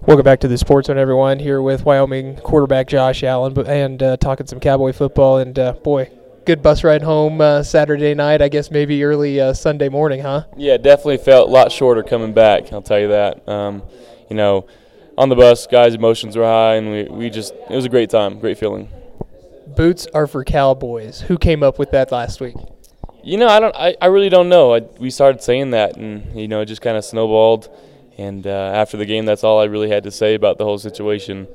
Welcome back to the Sports Zone, everyone. Here with Wyoming quarterback Josh Allen, and talking some Cowboy football. And boy, good bus ride home Saturday night. I guess maybe early Sunday morning, huh? Yeah, definitely felt a lot shorter coming back. I'll tell you that. On the bus, guys' emotions were high, and it was a great time, great feeling. Boots are for Cowboys. Who came up with that last week? I really don't know. We started saying that, and it just kind of snowballed. And after the game, that's all I really had to say about the whole situation.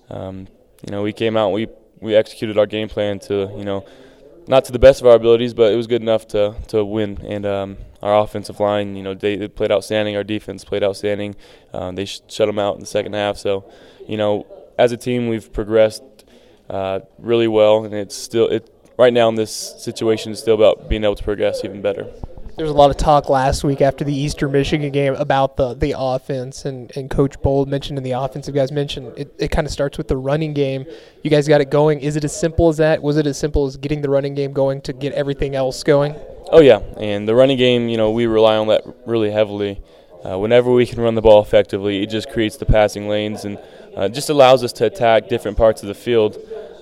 We came out and we executed our game plan to, not to the best of our abilities, but it was good enough to win. And our offensive line, they played outstanding. Our defense played outstanding. They shut them out in the second half. So, as a team, we've progressed really well, and right now in this situation, it's still about being able to progress even better. There was a lot of talk last week after the Eastern Michigan game about the offense, and Coach Bold mentioned, and the offensive guys mentioned, it kind of starts with the running game. You guys got it going. Is it as simple as that? Was it as simple as getting the running game going to get everything else going? Oh, yeah, and the running game, we rely on that really heavily. Whenever we can run the ball effectively, it just creates the passing lanes and just allows us to attack different parts of the field.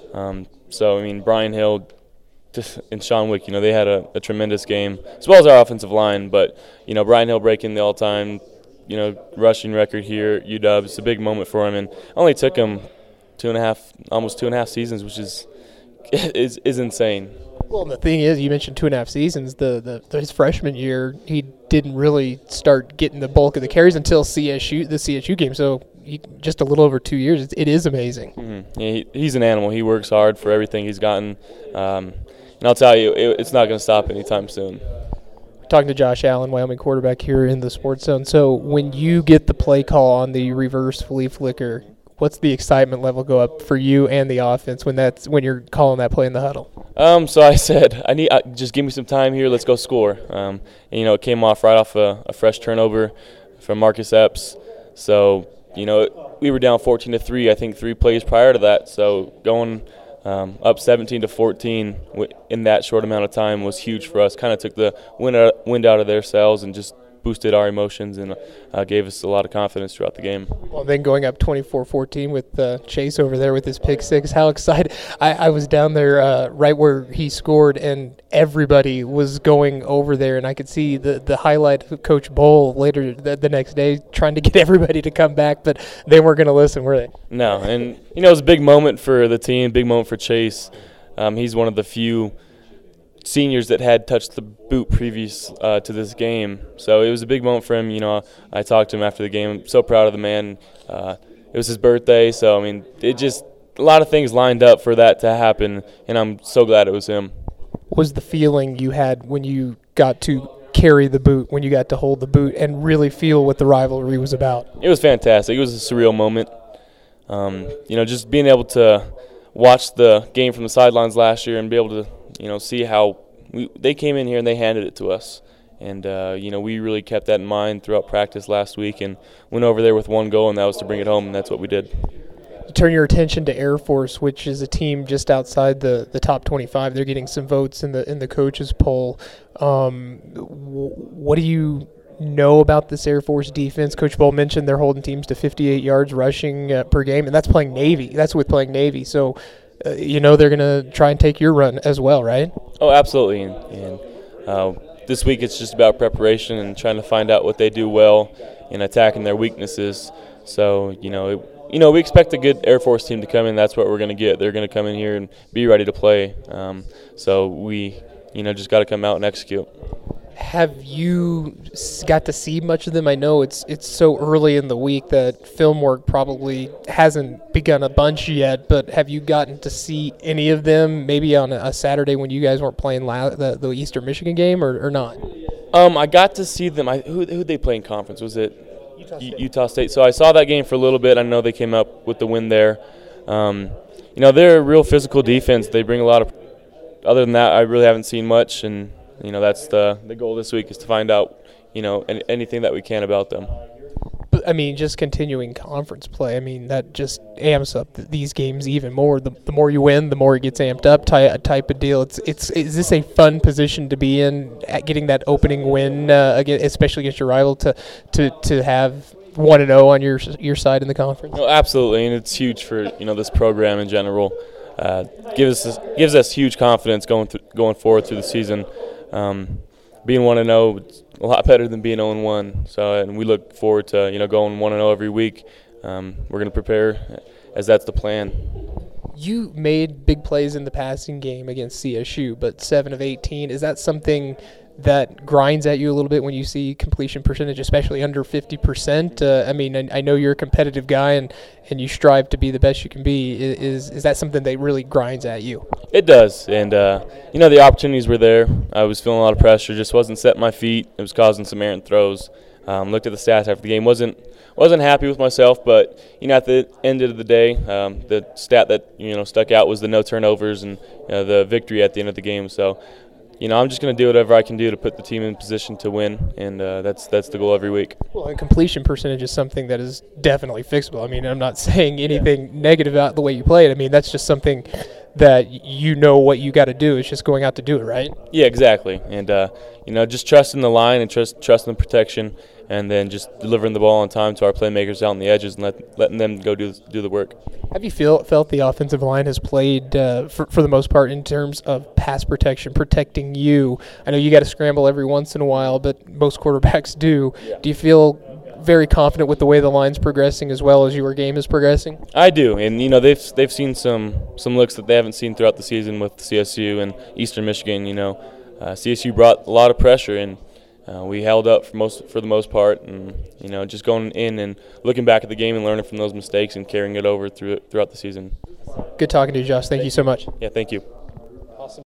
Brian Hill and Sean Wick, they had a tremendous game, as well as our offensive line. But, Brian Hill breaking the all-time, rushing record here at UW. It's a big moment for him, and only took him almost 2.5 seasons, which is insane. Well, the thing is, you mentioned 2.5 seasons. His freshman year, he didn't really start getting the bulk of the carries until the CSU game. So just a little over 2 years. It is amazing. Mm-hmm. Yeah, he's an animal. He works hard for everything he's gotten. And I'll tell you, it's not going to stop anytime soon. Talking to Josh Allen, Wyoming quarterback here in the Sports Zone. So when you get the play call on the reverse flea flicker, what's the excitement level go up for you and the offense when you're calling that play in the huddle? So I said, just give me some time here. Let's go score. It came off right off a fresh turnover from Marcus Epps. So, we were down 14-3, I think 3 plays prior to that. So going up 17-14 in that short amount of time was huge for us. Kind of took the wind out of their sails and just boosted our emotions and gave us a lot of confidence throughout the game. Well, then going up 24-14 with Chase over there with his pick six, how excited. I was down there right where he scored, and everybody was going over there, and I could see the highlight of Coach Bowl later the next day trying to get everybody to come back, but they weren't going to listen, were they? No, and it was a big moment for the team, big moment for Chase. He's one of the few seniors that had touched the boot previous to this game. So it was a big moment for him. I talked to him after the game. I'm so proud of the man. It was his birthday, so, it just a lot of things lined up for that to happen, and I'm so glad it was him. What was the feeling you had when you got to carry the boot, when you got to hold the boot and really feel what the rivalry was about? It was fantastic. It was a surreal moment. Just being able to watch the game from the sidelines last year and be able to see how they came in here and they handed it to us. And, we really kept that in mind throughout practice last week and went over there with one goal, and that was to bring it home, and that's what we did. Turn your attention to Air Force, which is a team just outside the top 25. They're getting some votes in the coaches poll. What do you know about this Air Force defense? Coach Bowl mentioned they're holding teams to 58 yards rushing per game, and that's playing Navy. That's with playing Navy. So, they're going to try and take your run as well, right? Oh, absolutely. And this week it's just about preparation and trying to find out what they do well and attacking their weaknesses. So, we expect a good Air Force team to come in. That's what we're going to get. They're going to come in here and be ready to play. So we, just got to come out and execute. Have you got to see much of them? I know it's so early in the week that film work probably hasn't begun a bunch yet, but have you gotten to see any of them maybe on a Saturday when you guys weren't playing the Eastern Michigan game or not? I got to see them. Who'd they play in conference? Was it Utah State? So I saw that game for a little bit. I know they came up with the win there. They're a real physical defense. They bring a lot of – other than that, I really haven't seen much, and that's the goal this week is to find out, anything that we can about them. But, just continuing conference play, that just amps up these games even more. The more you win, the more it gets amped up type of deal. Is this a fun position to be in, at getting that opening win, especially against your rival, to have 1-0 on your side in the conference? No, absolutely, and it's huge for this program in general. Gives us huge confidence going forward through the season. Being 1-0, it's a lot better than being 0-1. So, and we look forward to going 1-0 every week. We're going to prepare as that's the plan. You made big plays in the passing game against CSU, but 7 of 18. Is that something that grinds at you a little bit when you see completion percentage, especially under 50%? I mean, I know you're a competitive guy and you strive to be the best you can be. Is that something that really grinds at you? It does, and the opportunities were there. I was feeling a lot of pressure, just wasn't setting my feet. It was causing some errant throws. Looked at the stats after the game, wasn't happy with myself, but at the end of the day, the stat that stuck out was the no turnovers and the victory at the end of the game. So, I'm just going to do whatever I can do to put the team in position to win, and that's the goal every week. Well, and completion percentage is something that is definitely fixable. I mean, I'm not saying anything negative about the way you play it. I mean, that's just something that what you got to do. It's just going out to do it, right? Yeah, exactly. And just trusting the line and trusting the protection, and then just delivering the ball on time to our playmakers out on the edges and letting them go do the work. Have you felt the offensive line has played, for the most part, in terms of pass protection, protecting you? I know you got to scramble every once in a while, but most quarterbacks do. Yeah. Do you feel very confident with the way the line's progressing as well as your game is progressing? I do, and they've seen some looks that they haven't seen throughout the season with CSU and Eastern Michigan. CSU brought a lot of pressure, and we held up for the most part, and just going in and looking back at the game and learning from those mistakes and carrying it over throughout the season. Good talking to you, Josh. Thank you so much. Yeah, thank you.